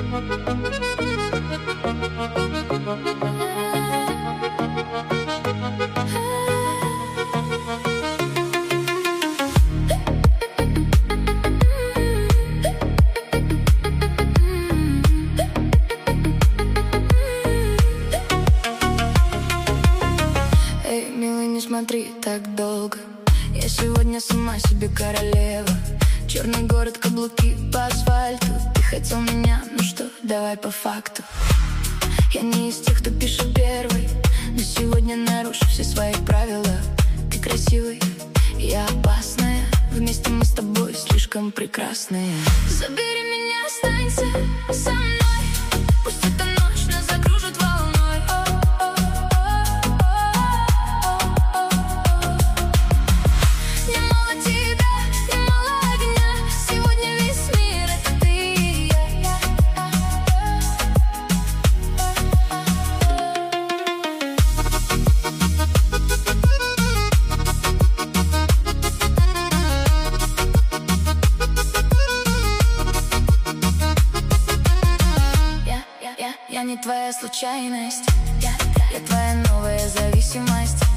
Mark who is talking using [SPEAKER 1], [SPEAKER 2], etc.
[SPEAKER 1] Эй, милый, не смотри так долго. Я сегодня сама себе королева. Черный город, каблуки по асфальту. Ты хотел меня, ну что, давай по факту. Я не из тех, кто пишет первый, но сегодня нарушу все свои правила. Ты красивый, я опасная. Вместе мы с тобой слишком прекрасные. Забери меня, останься со мной. Пусть эта ночь нас закружит волной. Не мало тебя, не мало огня. Сегодня весь мир — это ты и я. Я не твоя случайность. Я твоя новая зависимость.